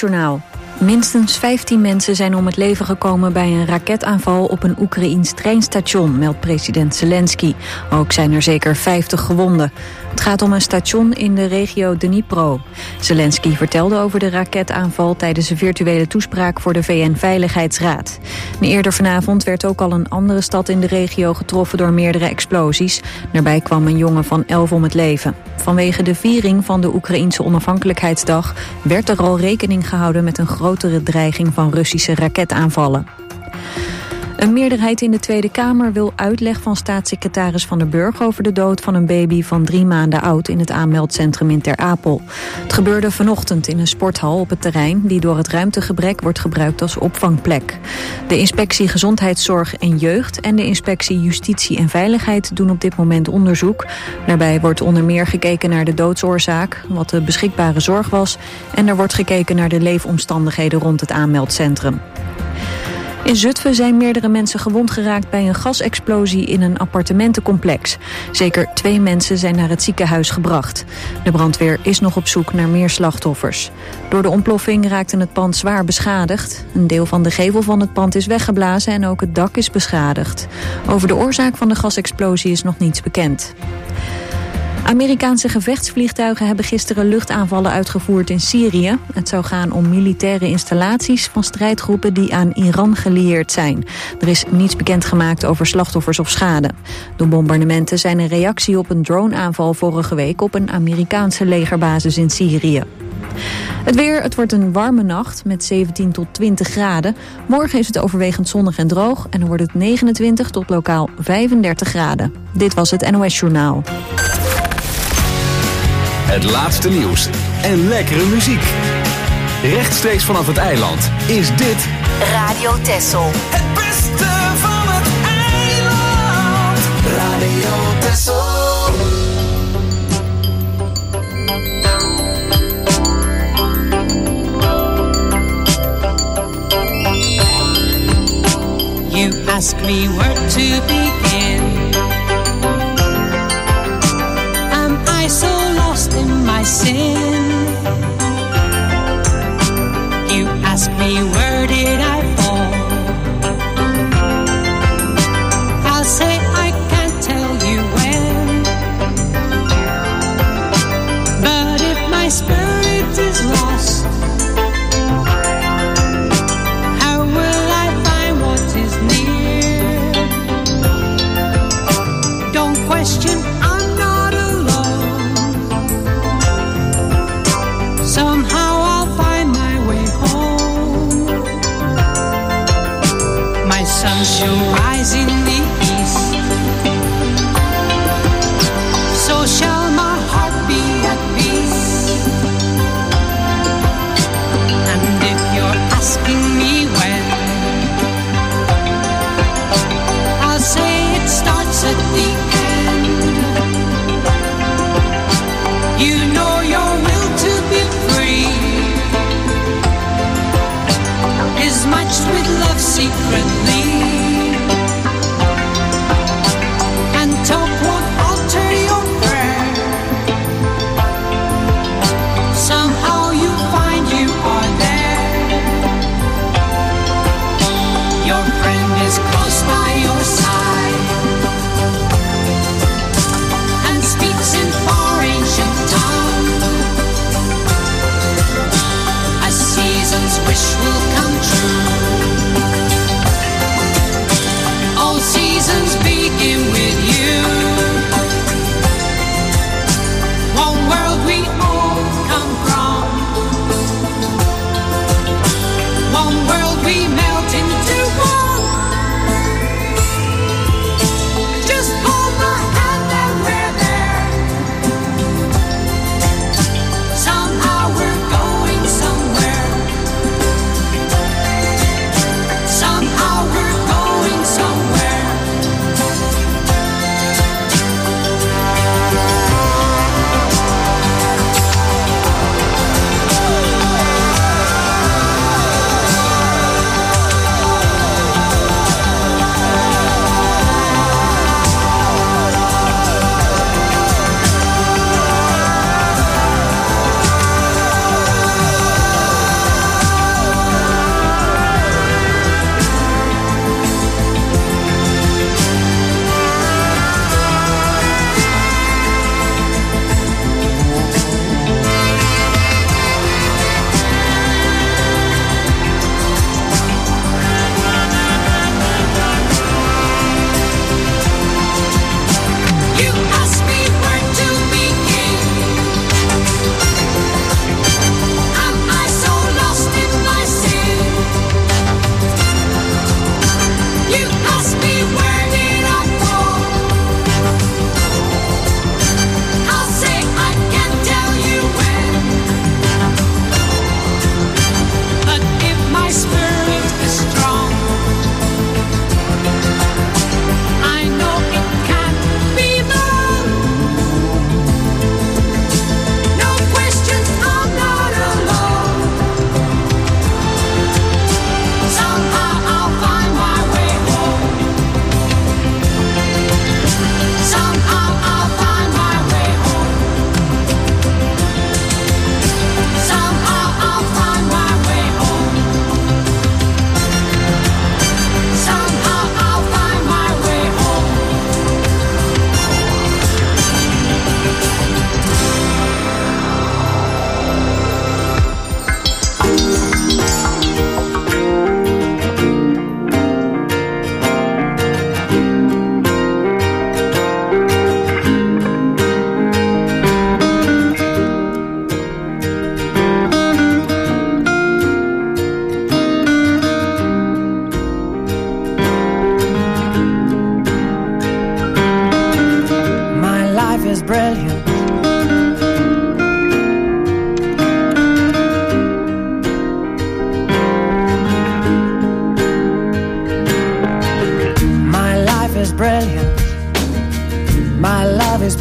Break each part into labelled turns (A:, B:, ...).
A: NOS-journaal. Minstens 15 mensen zijn om het leven gekomen bij een raketaanval op een Oekraïens treinstation, meldt president Zelensky. Ook zijn er zeker 50 gewonden. Het gaat om een station in de regio Dnipro. Zelensky vertelde over de raketaanval tijdens een virtuele toespraak voor de VN-veiligheidsraad. En eerder vanavond werd ook al een andere stad in de regio getroffen door meerdere explosies. Daarbij kwam een jongen van 11 om het leven. Vanwege de viering van de Oekraïense onafhankelijkheidsdag werd er al rekening gehouden met een grotere dreiging van Russische raketaanvallen. Een meerderheid in de Tweede Kamer wil uitleg van staatssecretaris Van der Burg over de dood van een baby van 3 maanden oud in het aanmeldcentrum in Ter Apel. Het gebeurde vanochtend in een sporthal op het terrein die door het ruimtegebrek wordt gebruikt als opvangplek. De inspectie Gezondheidszorg en Jeugd en de inspectie Justitie en Veiligheid doen op dit moment onderzoek. Daarbij wordt onder meer gekeken naar de doodsoorzaak, wat de beschikbare zorg was, en er wordt gekeken naar de leefomstandigheden rond het aanmeldcentrum. In Zutphen zijn meerdere mensen gewond geraakt bij een gasexplosie in een appartementencomplex. Zeker 2 mensen zijn naar het ziekenhuis gebracht. De brandweer is nog op zoek naar meer slachtoffers. Door de ontploffing raakte het pand zwaar beschadigd. Een deel van de gevel van het pand is weggeblazen en ook het dak is beschadigd. Over de oorzaak van de gasexplosie is nog niets bekend. Amerikaanse gevechtsvliegtuigen hebben gisteren luchtaanvallen uitgevoerd in Syrië. Het zou gaan om militaire installaties van strijdgroepen die aan Iran gelieerd zijn. Er is niets bekendgemaakt over slachtoffers of schade. De bombardementen zijn een reactie op een droneaanval vorige week op een Amerikaanse legerbasis in Syrië. Het weer, het wordt een warme nacht met 17 tot 20 graden. Morgen is het overwegend zonnig en droog en dan wordt het 29 tot lokaal 35 graden. Dit was het NOS-journaal.
B: Het laatste nieuws en lekkere muziek. Rechtstreeks vanaf het eiland is dit
C: Radio Texel.
D: Het beste van het eiland. Radio Texel.
E: You ask me where to begin. Am I so lost in my sin? You ask me where did I fall? I'll say I can't tell you when. But if my spirit is lost, how will I find what is near? Don't question, I'm not alone. Somehow I'll find my way home. My sun shall rise in the east, so shall my heart be at peace. And if you're asking me when, I'll say it starts at the end. You know your will to be free is matched with love secretly, and talk won't alter your prayer. Somehow you find you are there. Your friend is close by your side and speaks in far ancient tongue. A season's wish will come true. All seasons begin with you. One world we all come from. One world we melt into one. Just hold my hand and we're there. Somehow we're going somewhere.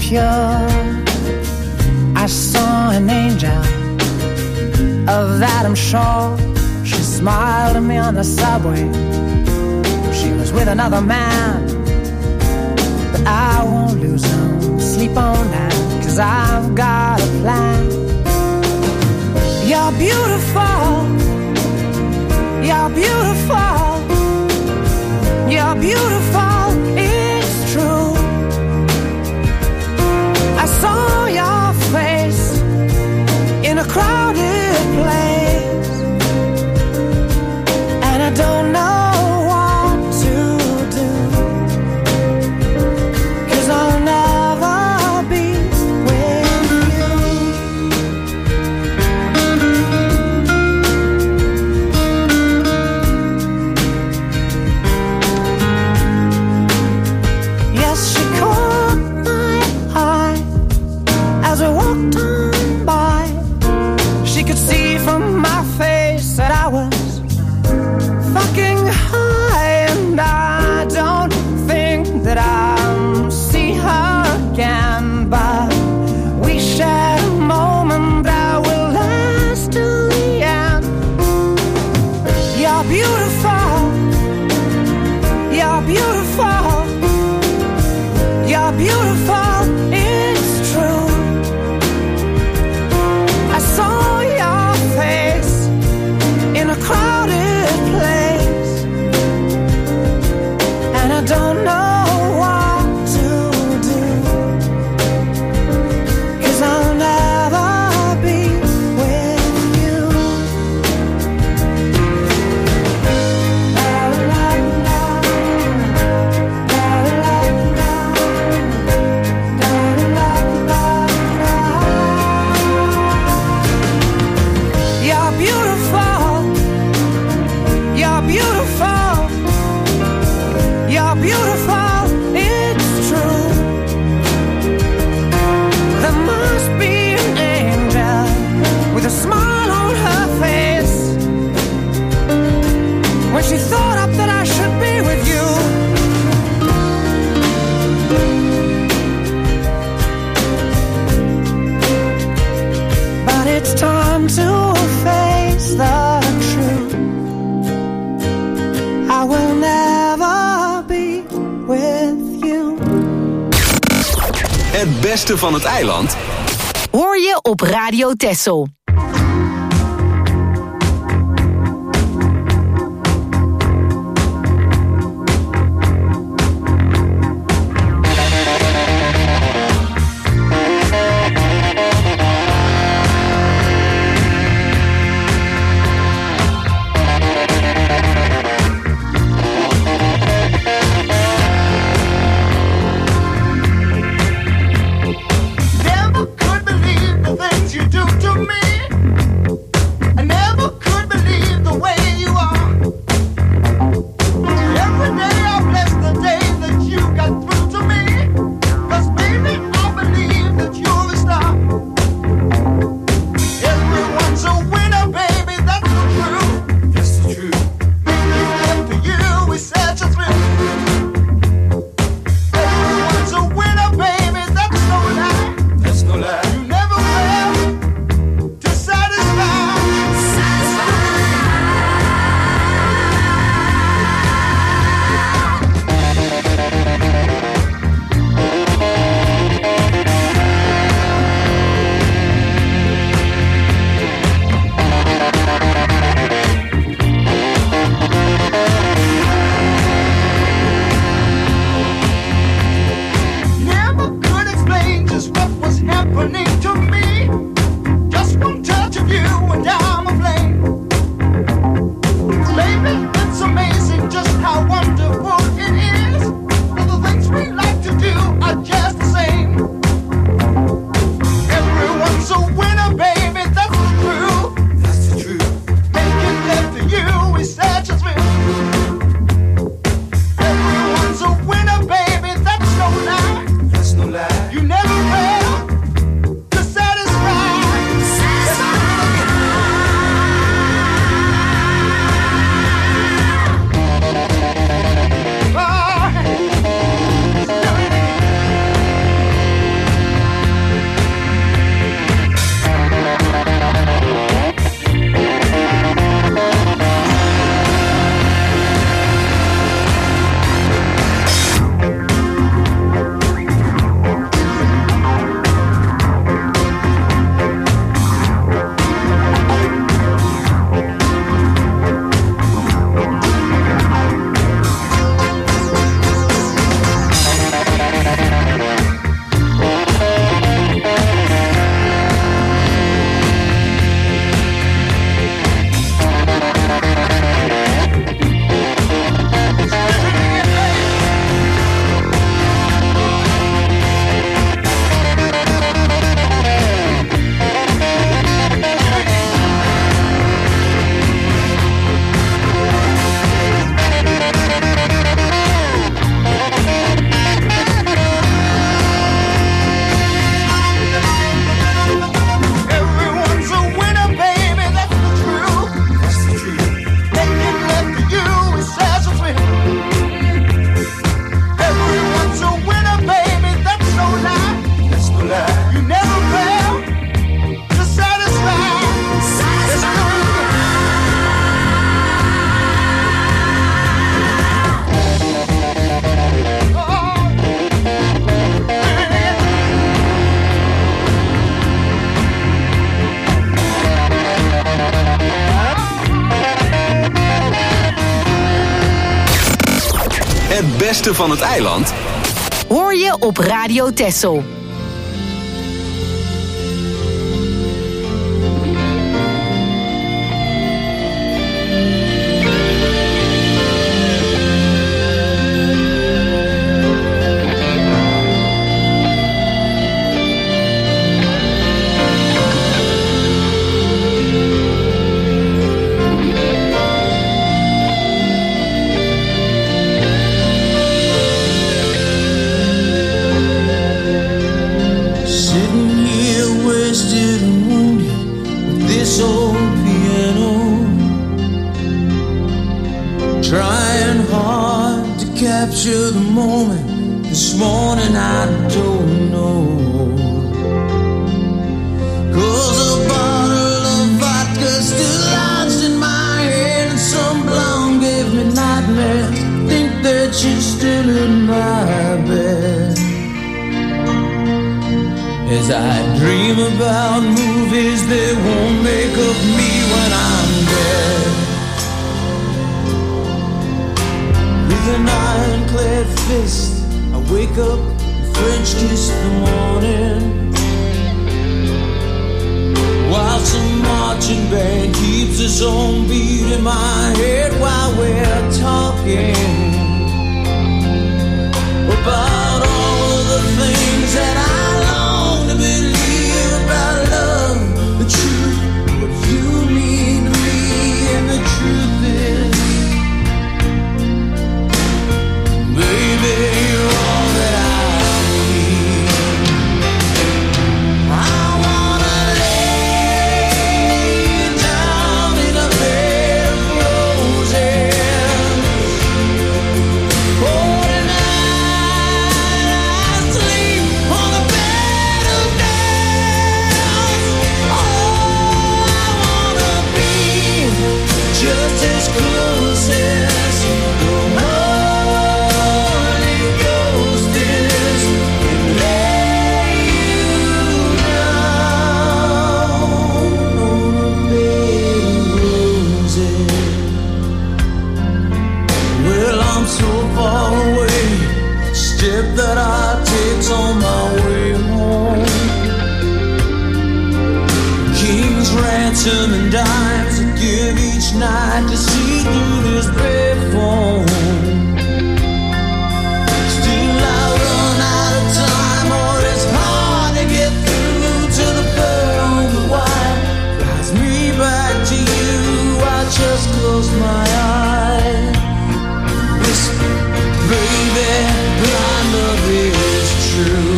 C: pure. I saw an angel, of that I'm sure. She smiled at me on the subway. She was with another man, but I won't lose no sleep on that, 'cause I've got a plan. You're beautiful, you're beautiful, you're beautiful, it's true. I saw your face in a crowded place, and I don't know what to do, 'cause I'll never be with you. Yes, she caught my eye as we walked on by. She could see from my face that I was fucking high, and I don't think that I'll see her again, but we shared a moment that will last till the end. You're beautiful, you're beautiful, you're beautiful, it's true. I saw your face in a crowded place, and I don't know what to do, 'cause I'll never be with you. La la la, la la la, la la la. You're beautiful, you're beautiful, you're beautiful, it's true. There must be an angel with a smile on her face when she thought up that I should be with you. But it's time to face the truth. I will never be with you.
B: Het beste van het eiland
F: Hoor je op Radio Texel.
G: Never could believe the things you do to me.
B: beste van het eiland
F: hoor je op Radio Texel.
G: Capture the moment. This morning I don't know, 'cause a bottle of vodka still lodged in my head, and some blonde gave me nightmares. Think that you're still in my bed, as I dream about movies that won't make of me when I'm dead. With an ironclad fist, I wake up and French kiss the morning, while some marching band keeps its own beat in my head while we're talking about all of the things that I long to believe about love, the truth, what you mean to me, and the truth is, baby, you're all that I need. I wanna lay you down in a bed of roses. Oh, tonight I sleep on a bed of nails. Oh, I wanna be just as close as the Holy Ghost is, and lay you down on a bed of roses. Well, I'm so far away, step that I take's on my way home. King's ransom and dimes I give each night to see through this bed phone. Still I run out of time, or it's hard to get through to the pearl on the wire. Drives me back to you, I just close my eyes, whisper, baby, my love is true.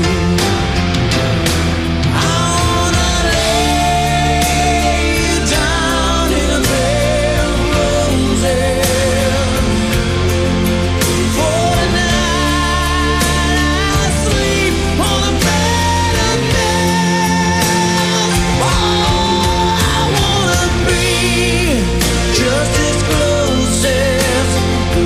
G: I wanna lay you down in a bed of roses. For tonight I sleep on a bed of nails. Oh, I wanna be just as close as the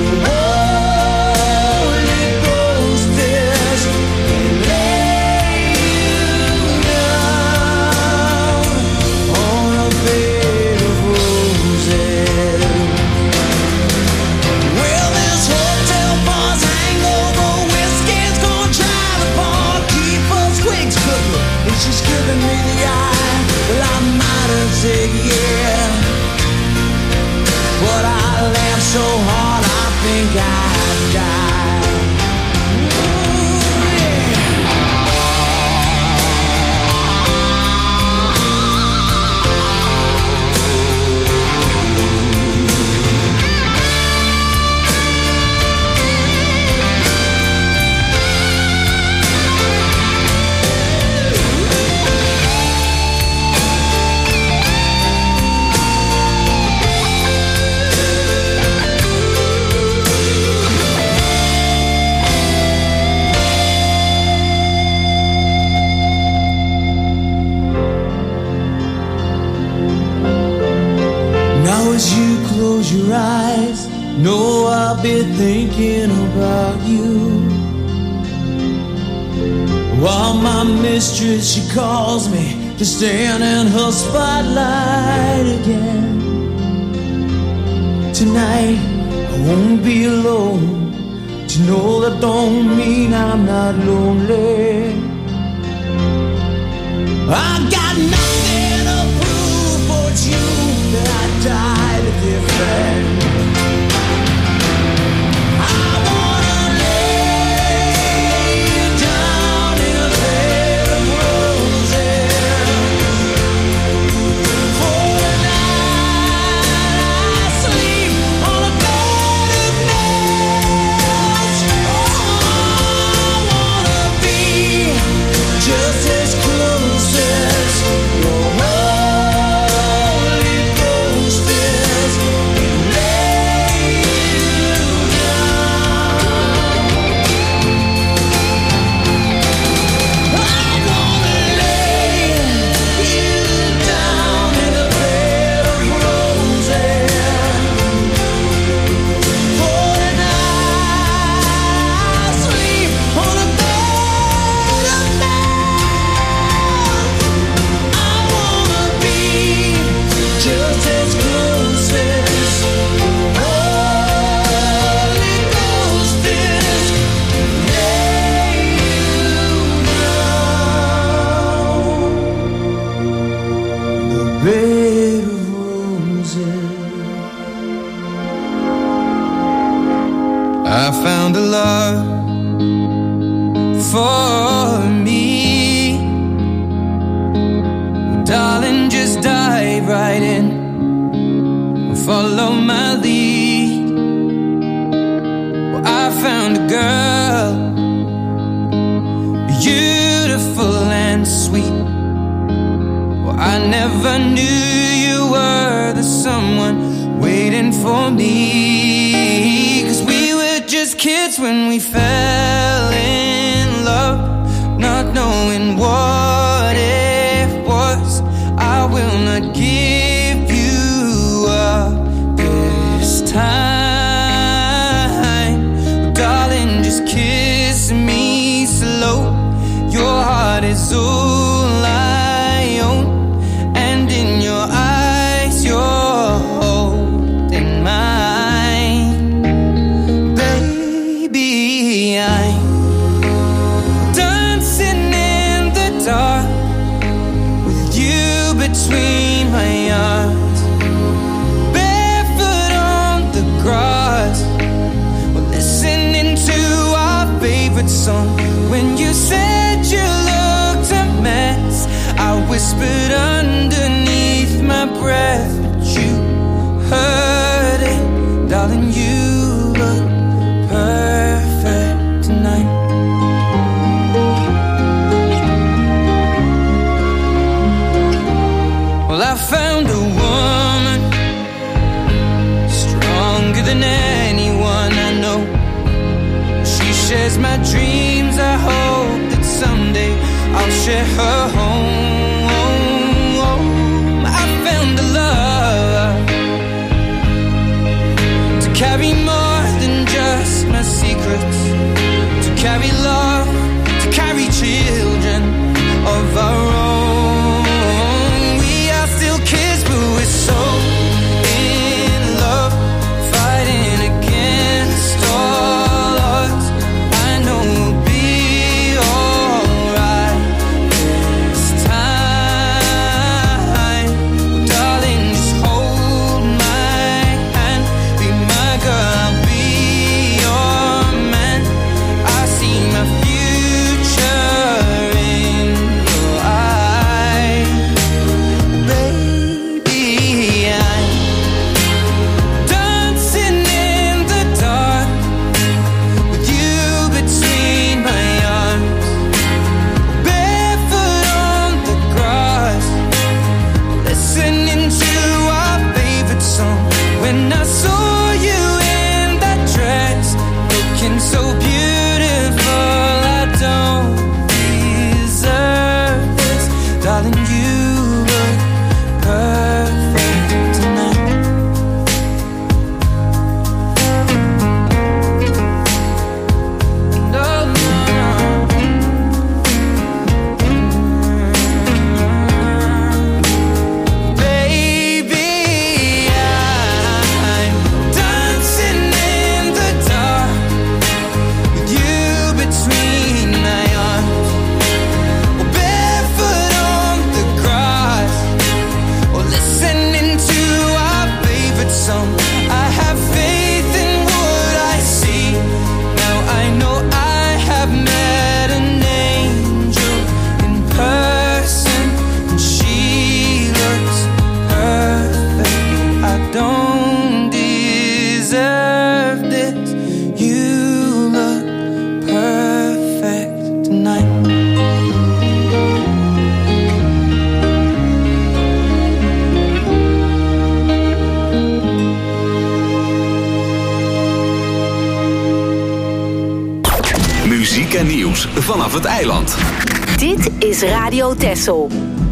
G: Holy Ghost is, and lay you down on a bed of roses. Well, this hotel bar's hangover whiskey's gonna drive the bar, keep us twigs cooking, and she's giving me the eye. Well, I might have said yeah, but I laughed so hard I think I'd die. Ooh, yeah. Now as you close your eyes, know I'll be thinking about you, while my mistress, she calls me to stand in her spotlight again. Tonight I won't be alone, But you know that don't mean I'm not lonely. I got nothing to prove but you that I died a different. I wanna lay you down in a bed of roses. For the night I sleep on a bed of nails. Oh, I wanna be just as close as your Holy Ghost is. Lay you down. I wanna lay you down in a bed of roses. For the night I sleep on a bed of nails. I wanna be just as close as Holy Ghost is. Lay you down in a bed of roses.
H: I found a love for me. Darling, just dive right in. Follow my lead. Well, I found a girl, beautiful and sweet. Well, I never knew you were the someone waiting for me. 'Cause we were just kids when we fell in love, not knowing what it was. I will not give you up this time. Darling, just kiss me slow. Your heart is all I own, and in your eyes you're holding mine. Baby, I'm dancing in the dark with you between my arms, barefoot on the grass. We're listening to our favorite song. When you said you looked a mess, I whispered underneath my breath, but you heard it. Darling, you look perfect tonight. Well, I found a woman stronger than anyone I know. She shares my dreams. I hope that someday I'll share her home. I found a love to carry more than just my secrets, to carry love, to carry children of our own. We are still kids, but we're so in love, fighting against all odds. I know we'll be alright this time. Darling, just hold my hand, be my girl.
B: en nieuws vanaf het eiland.
F: Dit is Radio Texel.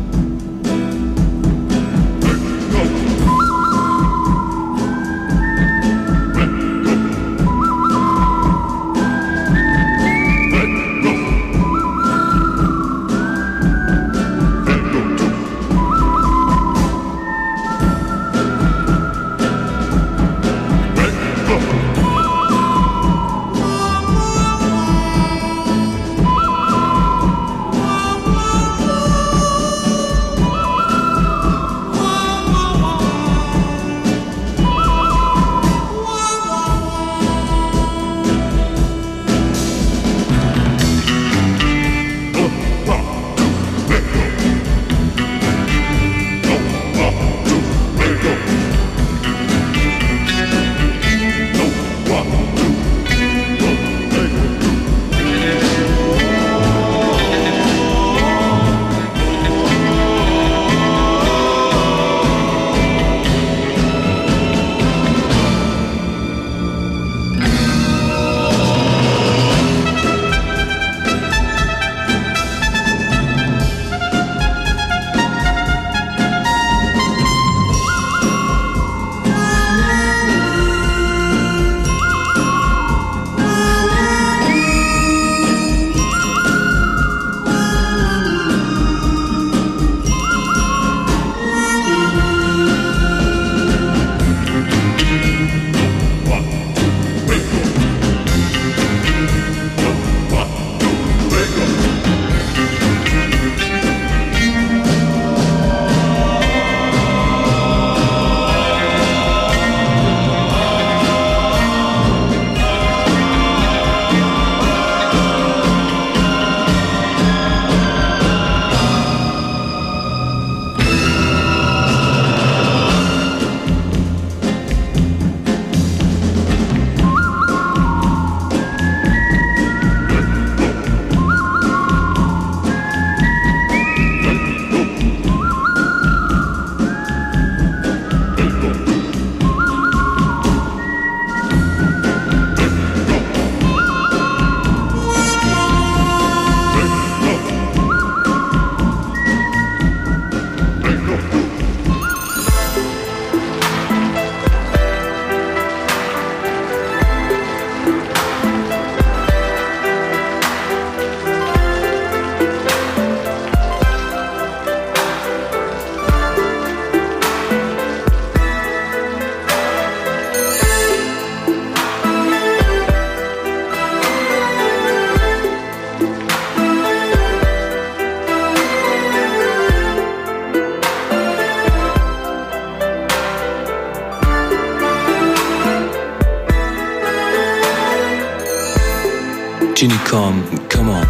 I: Genie, come on.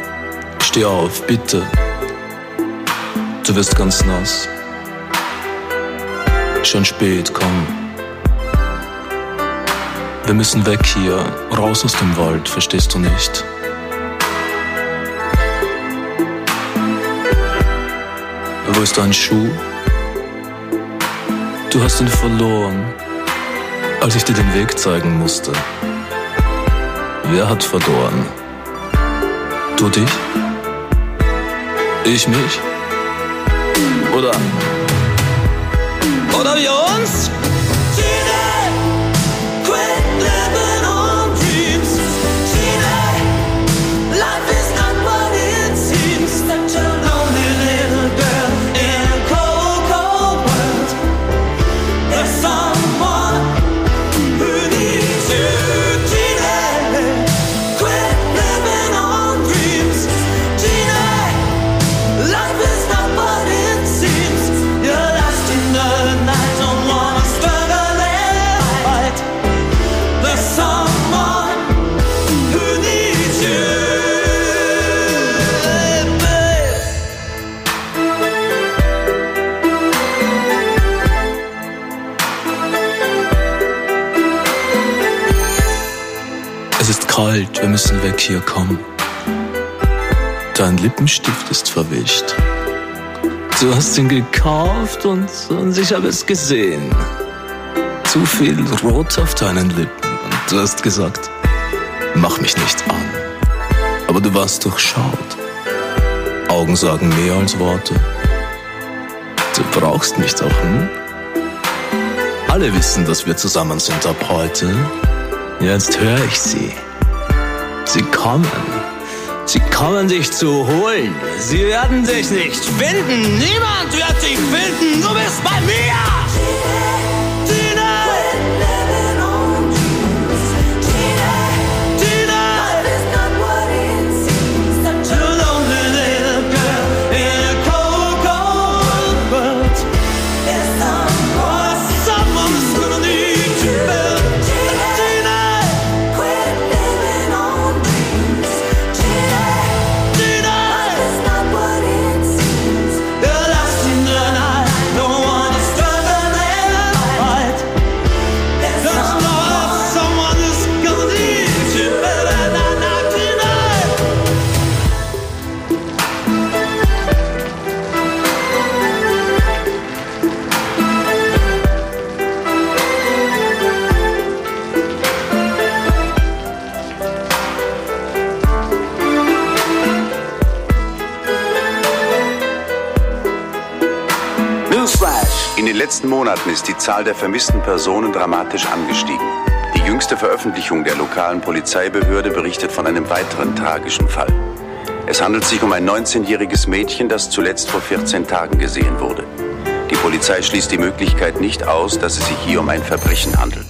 I: Steh auf, bitte. Du wirst ganz nass. Schon spät, komm. Wir müssen weg hier, raus aus dem Wald, verstehst du nicht? Wo ist dein Schuh? Du hast ihn verloren, als ich dir den Weg zeigen musste. Wer hat verloren? Du dich? Ich mich? Oder wir uns? Wir müssen weg hier, komm. Dein Lippenstift ist verwischt. Du hast ihn gekauft und ich habe es gesehen. Zu viel Rot auf deinen Lippen. Und du hast gesagt, mach mich nicht an. aber du warst durchschaut. Augen sagen mehr als Worte. Du brauchst mich doch, hm? Alle wissen, dass wir zusammen sind ab heute. Jetzt höre ich sie. Sie kommen. Sie kommen dich zu holen. Sie werden dich nicht finden. Niemand wird dich finden. Du bist bei mir.
J: In den letzten Monaten ist die Zahl der vermissten Personen dramatisch angestiegen. Die jüngste Veröffentlichung der lokalen Polizeibehörde berichtet von einem weiteren tragischen Fall. Es handelt sich um ein 19-jähriges Mädchen, das zuletzt vor 14 Tagen gesehen wurde. Die Polizei schließt die Möglichkeit nicht aus, dass es sich hier um ein Verbrechen handelt.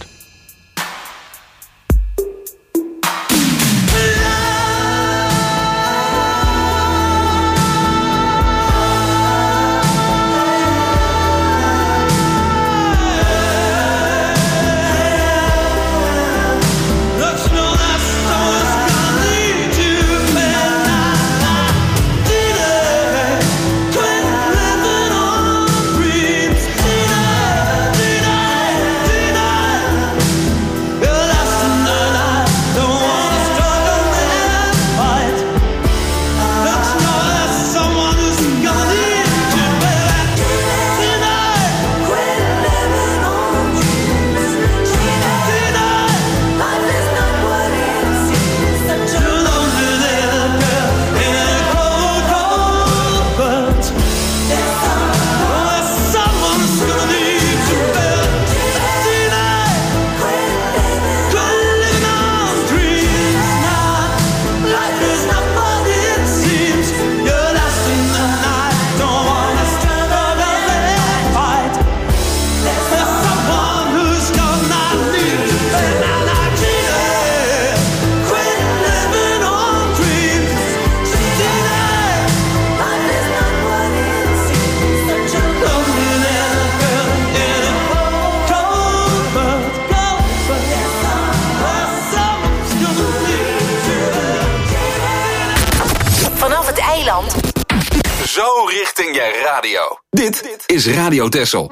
B: Zo richting je radio. Dit is Radio Texel.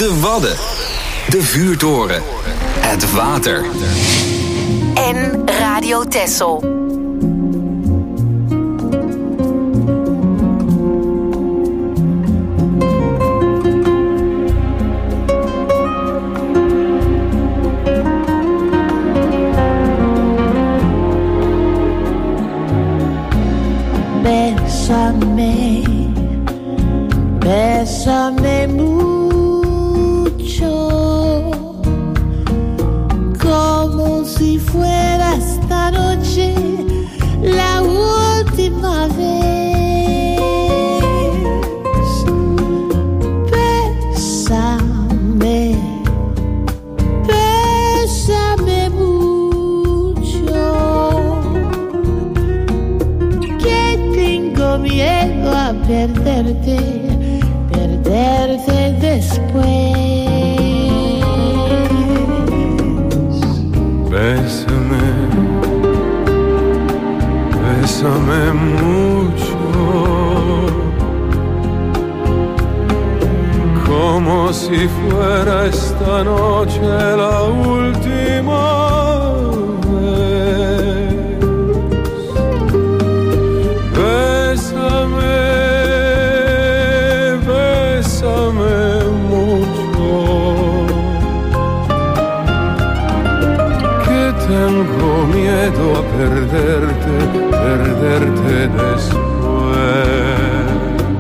B: De Wadden. De Vuurtoren. Het water.
F: En Radio Texel.
K: Bésame, bésame mucho, como si fuera esta noche la última vez. Bésame, bésame mucho, que tengo miedo a perderte, perderte después.
L: Bésame, bésame mucho, como si fuera esta noche la última vez. Bésame, bésame mucho, que tengo miedo a perderte, perderte después.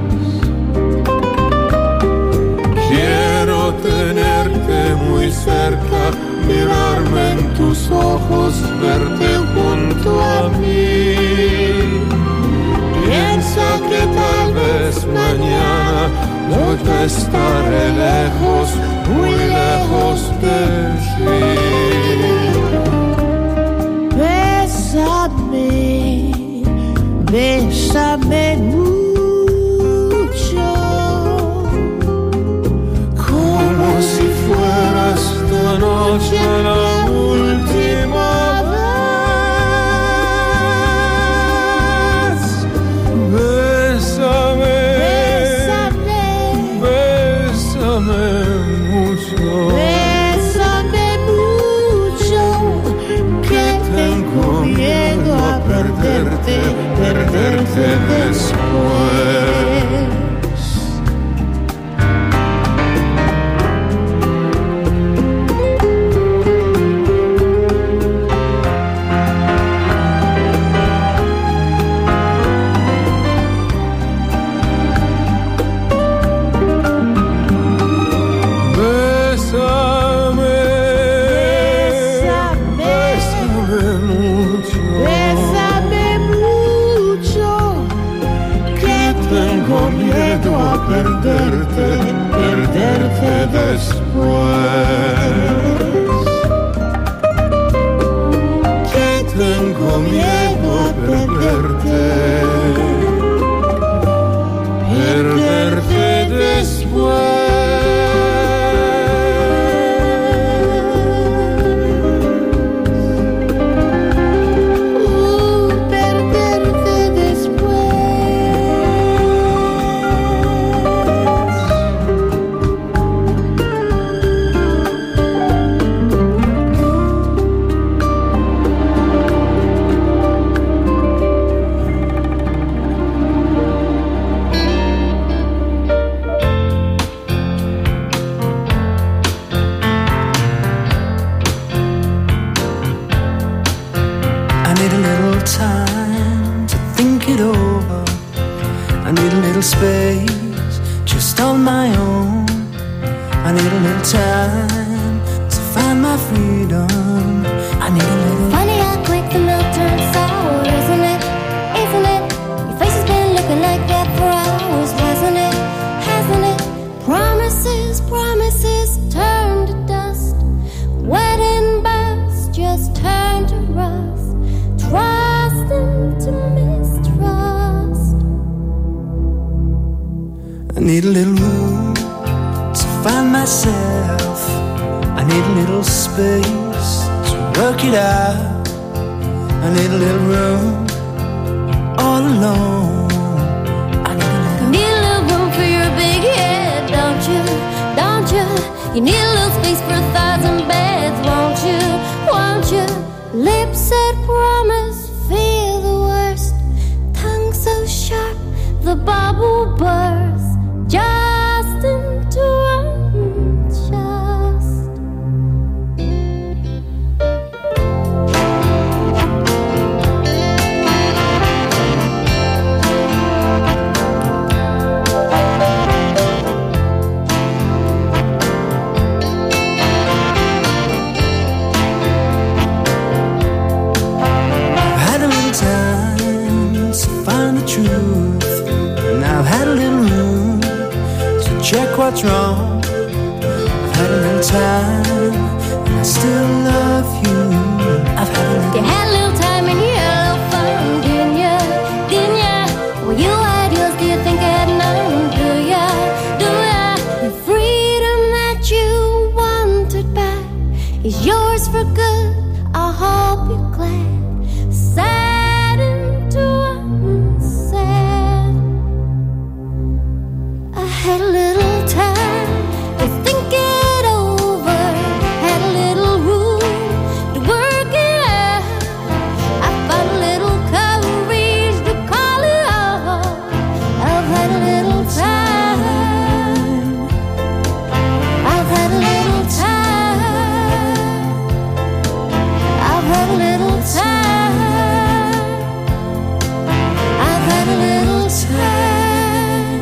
L: Quiero tenerte muy cerca, mirarme en tus ojos, verte junto a mí. Piensa que tal vez mañana yo te estaré lejos, muy lejos de ti.
K: Bésame, bésame mucho,
L: como si fuera esta noche la última vez. Bésame, bésame mucho,
K: bésame mucho, que tengo miedo a perderte, perderte después. Perderte, perderte después. Que tengo miedo a perderte, perderte después.
M: Space just on my own. I need a little time to find my freedom. I need a little.
N: Funny how quick the milk turns sour, isn't it? Isn't it? Your face has been looking like that for hours, hasn't it? Hasn't it? Promises, promises turn to dust. Wedding bells just turn to rust. Trust into mistrust.
M: I need a little room to find myself. I need a little space to work it out. I need a little room all alone.
N: I need a little room for your big head, don't you? Don't you? You need a little space for 1,000 beds, won't you? Won't you? Lips that promise, feel the worst. Tongue so sharp, the bubble bursts. Just into unjust.
M: I've had a little time to find the truth, and I've had a little room to check what's wrong. I've had a little time, and I still love you. I've had a little.
N: You had a little time and you had a little fun, didn't ya? Didn't ya? Well, you had yours, do you think I had none? Do ya? Do ya? The freedom that you wanted back is yours for good. I hope you're glad. Sad into unsaid. I had a little time to think it over. Had a little room to work it out. I found a little courage to call it off. I've had a little time. I've had a little time. I've had a little time. I've had a little time.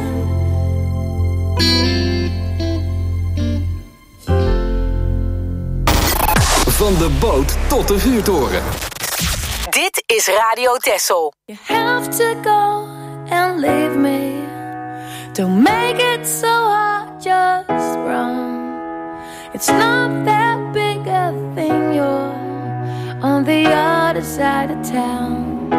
B: Van de boot tot de vuurtoren.
F: Dit is Radio Texel.
O: You have to go and leave me. Don't make it so hard, just run. It's not that big a thing, you're on the other side of town.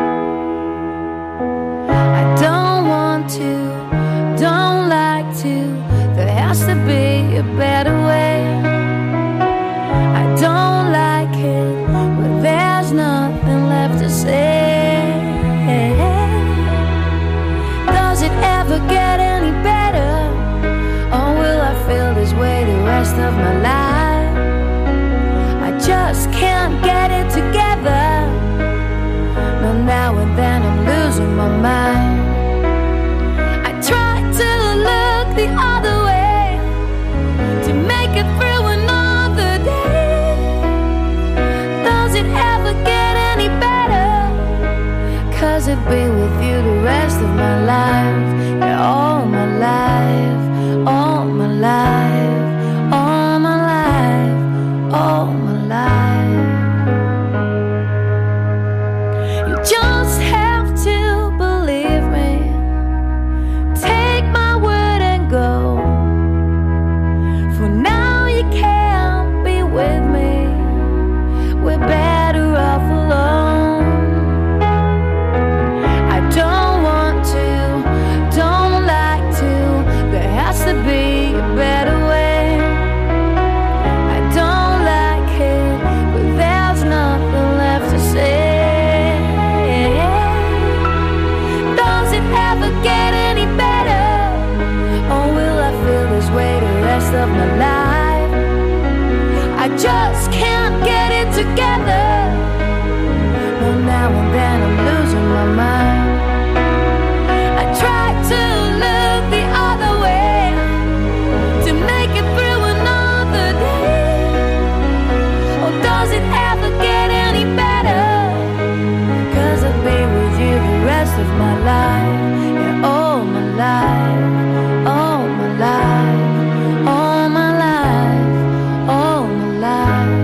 O: I don't want to, don't like to. There has to be a better way. I don't like it, but there's nothing left to say. Does it ever get any better? Or will I feel this way the rest of my life? I just can't get it together. No, now and then I'm losing my mind. I try to look the other way to make it through another day. Does it ever get any better? 'Cause I'd be with you the rest of my life. Yeah, all my life, all my life, all my life, all my life. You just have to believe me. Take my word and go. For now you can't be with me. We're better off alone. I don't want to, don't like to. There has to be a better way. I don't like it, but there's nothing left to say. Does it ever get any better? Or will I feel this way the rest of my life? I just can't get it together. No, now and then I'm losing my mind. I try to look the other way to make it through another day. Or does it ever get any better? 'Cause I'll be with you the rest of my life. Yeah, all my life, all my life, all my life, all my life.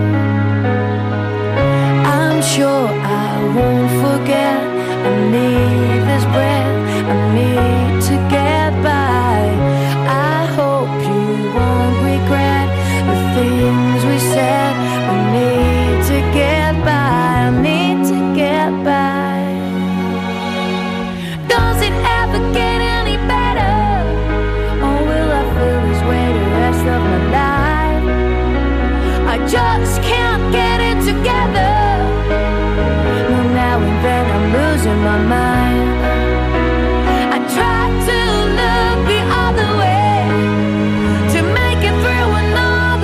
O: I'm sure I won't forget. I need this breath, I need to get by. I hope you won't regret the things we said. We need to get by, I need to get by. Does it ever get any better? Or will I feel this way the rest of my life? I just can't get it together. No, now and then I'm losing my mind. I try to look the other way to make it through another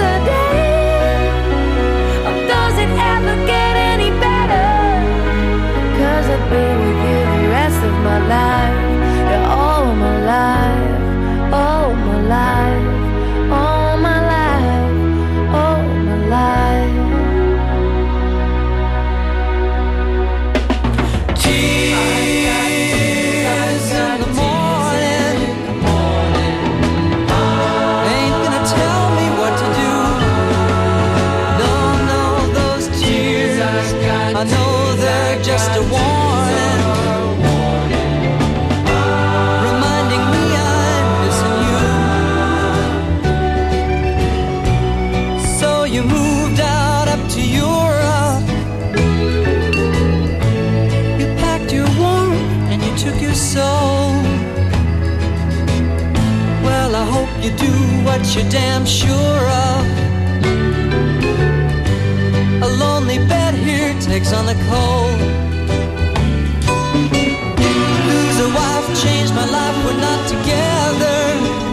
H: moved out up to Europe. You packed your warmth and you took your soul. Well, I hope you do what you're damn sure of. A lonely bed here takes on the cold. Lose a wife, changed my life, we're not together.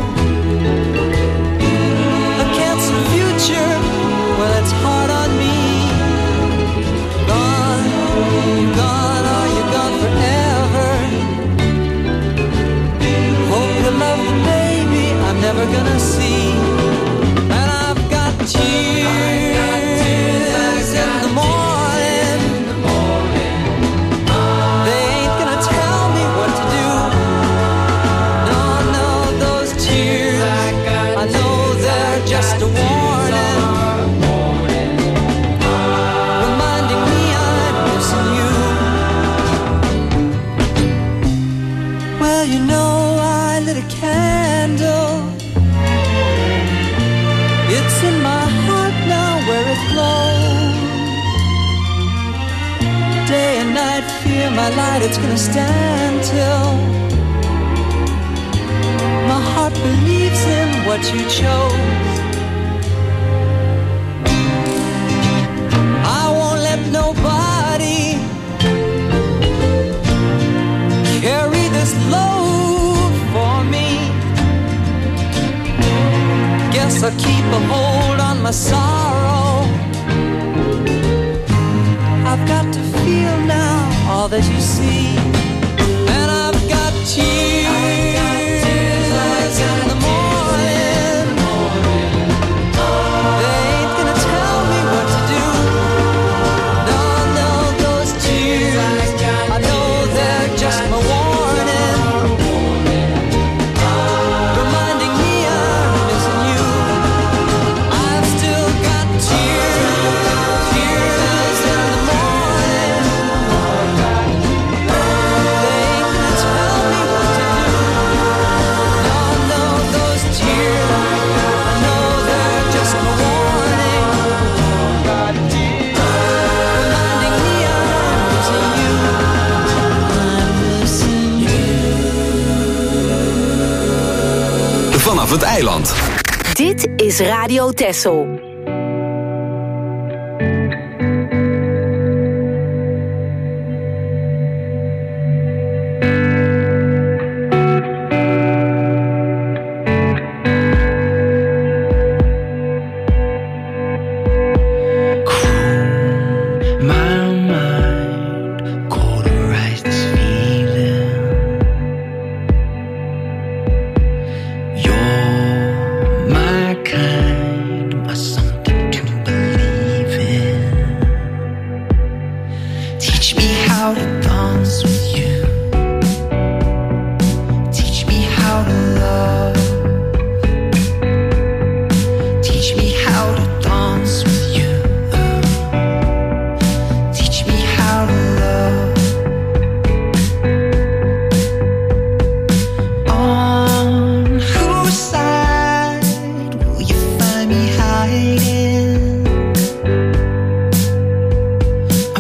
H: A canceled future, well, it's hard on me. Gone, are you gone forever? Hope you love the baby I'm never gonna see. And I've got tears in the morning. They ain't gonna tell me what to do. No, those tears, I know they're just a warning, reminding me I'm missing you. Well, you know I lit a candle. It's in my heart now where it glows. Day and night, fear my light, it's gonna stand till my heart believes in what you chose. I won't let nobody carry this load for me. Guess I'll keep a hold on my sorrow. I've got to feel now all that you see. And I've got tears in the morning. They ain't gonna tell me what to do. No, those tears, I know they're just my warning, reminding me I'm missing you. I've still got tears in the morning. They ain't gonna tell me what to do. No, those tears, I know they're just my warning, reminding me I'm missing you. I'm missing you.
B: Vanaf het eiland.
F: Dit is Radio Texel.
M: My mind cauterized this feeling. You're my kind, my something to believe in. Teach me how to dance with you. Teach me how to love. Teach me how to dance with you. Teach me how to love. On whose side will you find me hiding? I'm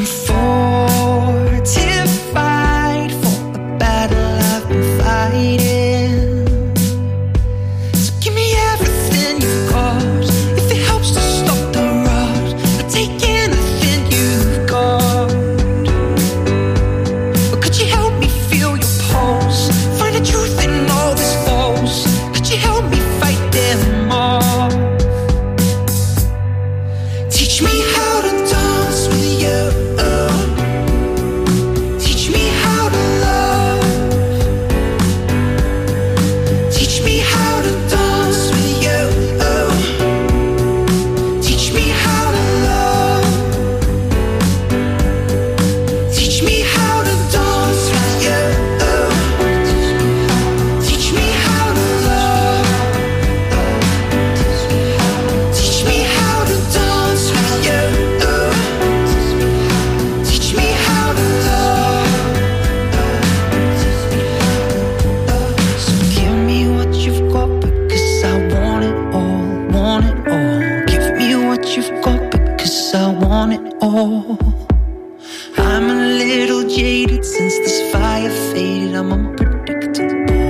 M: fortified for the battle I've been fighting. So give me everything you've got. If it helps to stop the rush, I'll take anything you've got. But could you help me feel your pulse? Find the truth in all this false. Could you help me fight them all? Teach me how to dance with you. Teach me how to love. Teach me how to dance with you. Teach me how to love. Teach me how to dance with you. Teach me how to love. Teach me how to dance with you. 'cause I want it all. I'm a little jaded since this fire faded. I'm unpredictable.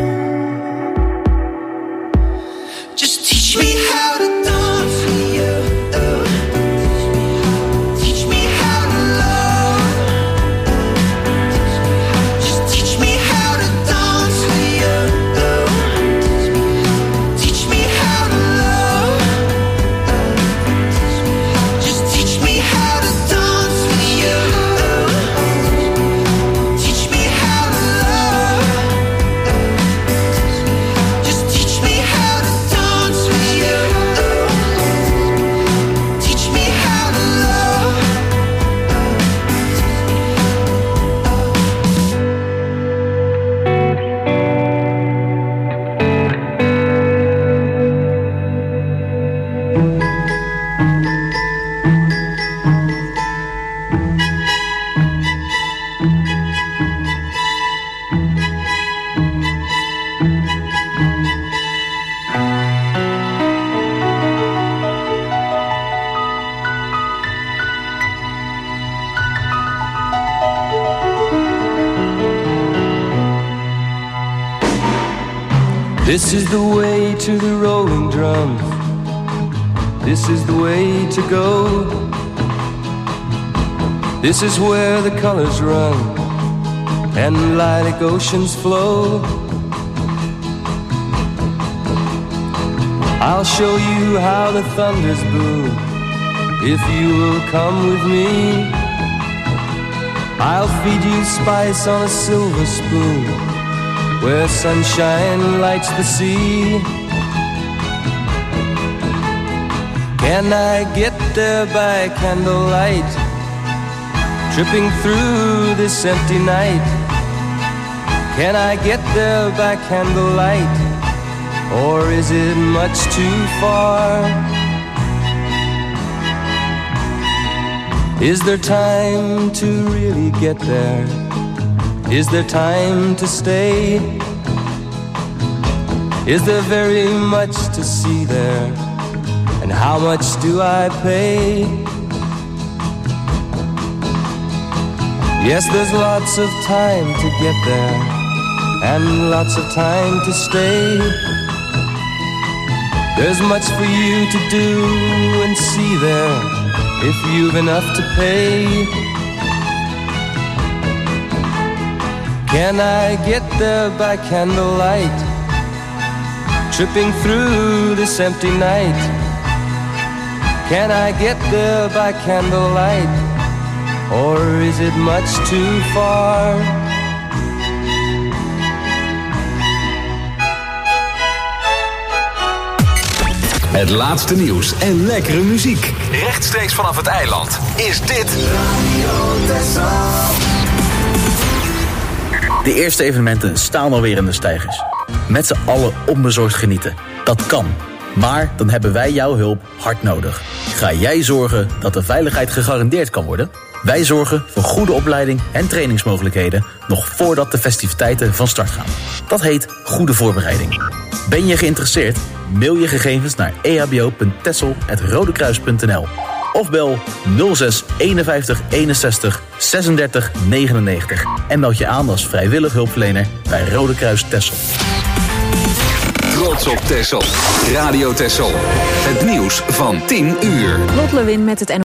M: Just teach me how to dance for you. Teach me how to love. Just teach me how to dance for you. Teach me how to love. Just teach me how to dance for you. Teach me how to love. Just teach me how to dance for you. Teach me how to love.
H: This is the way to the rolling drums. This is the way to go. This is where the colors run and lilac oceans flow. I'll show you how the thunders boom if you will come with me. I'll feed you spice on a silver spoon where sunshine lights the sea. Can I get there by candlelight, tripping through this empty night? Can I get there by candlelight, or is it much too far? Is there time to really get there? Is there time to stay? Is there very much to see there? And how much do I pay? Yes, there's lots of time to get there and lots of time to stay. There's much for you to do and see there if you've enough to pay. Can I get there by candlelight, tripping through this empty night? Can I get there by candlelight, or is it much too far?
B: Het laatste nieuws en lekkere muziek. Rechtstreeks vanaf het eiland is dit
P: De eerste evenementen staan alweer in de steigers. Met z'n allen onbezorgd genieten. Dat kan. Maar dan hebben wij jouw hulp hard nodig. Ga jij zorgen dat de veiligheid gegarandeerd kan worden? Wij zorgen voor goede opleiding en trainingsmogelijkheden nog voordat de festiviteiten van start gaan. Dat heet goede voorbereiding. Ben je geïnteresseerd? Mail je gegevens naar ehbo.tessel@rodekruis.nl of bel 06 51 61 36 99 en meld je aan als vrijwillig hulpverlener bij Rode Kruis Texel.
B: Trots op Texel. Radio Texel. Het nieuws van 10 uur.
A: Lot Lewin met het